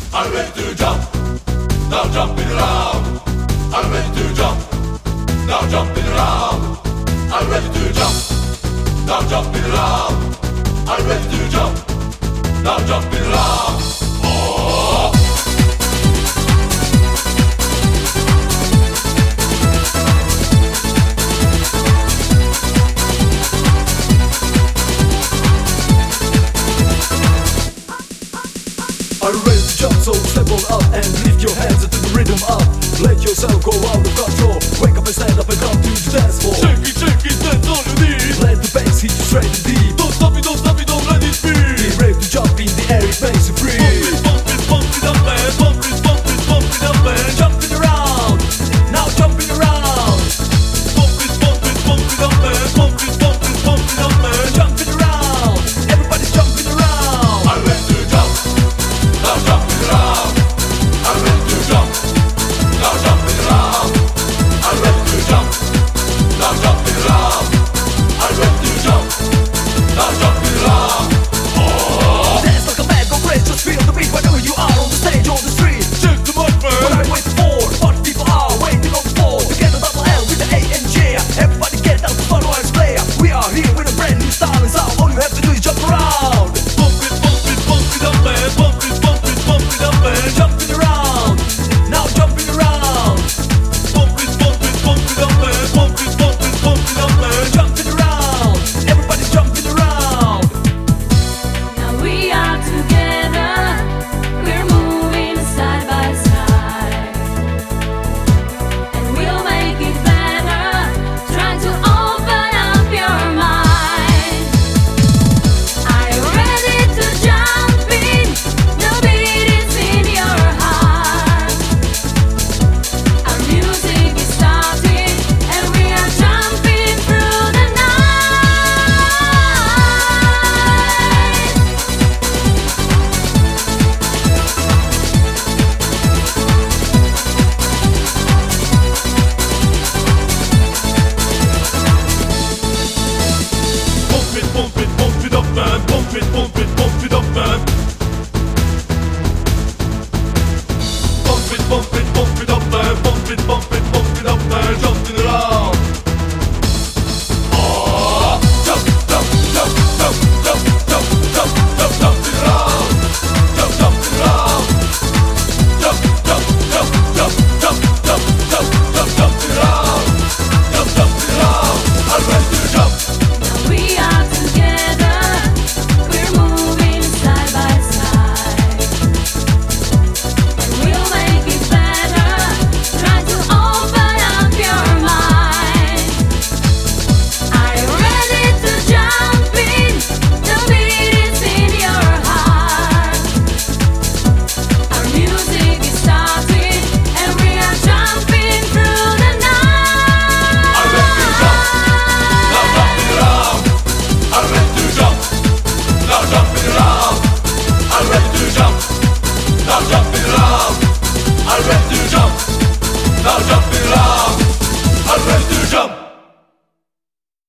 I'm ready to jump. Now jumping around. I'm ready to jump. Now jumping around. I'm ready to jump. Now jumping around. I'm ready to jump. Now jumping around. Oh. Are you ready to jump? So step on up and lift your hands into the rhythm up. Let yourself go out of control. Wake up and stand up and come to the dance floor. Shake it, dance all you need. Let the bass hit you straight and deep. Don't stop